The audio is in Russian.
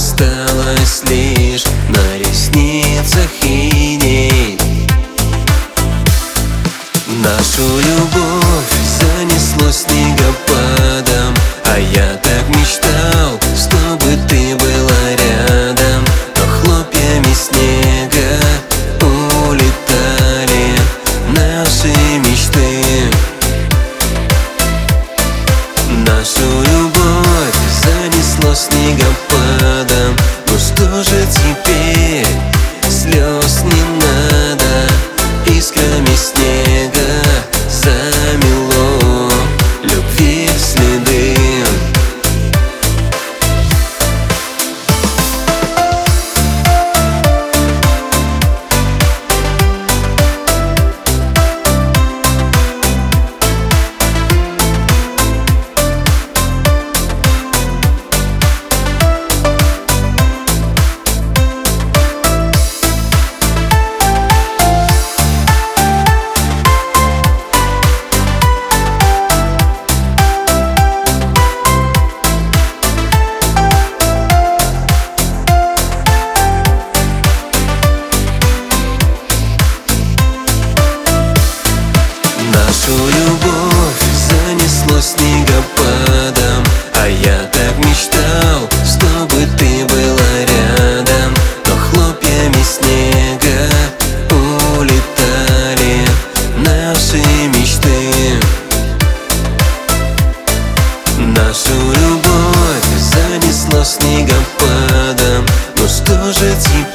осталось лишь на ресницах иней. Нашу любовь занесло снегопадом, а я так мечтал, чтобы ты была рядом. Но хлопьями снега улетали наши мечты. Нашу любовь занесло снегопадом. Ну что же теперь? Слез не надо, искрами снега замело любви следы. Нашу любовь занесло снегопадом, а я так мечтал, чтобы ты была рядом. Но хлопьями снега улетали наши мечты. Нашу любовь занесло снегопадом. Ну что же теперь?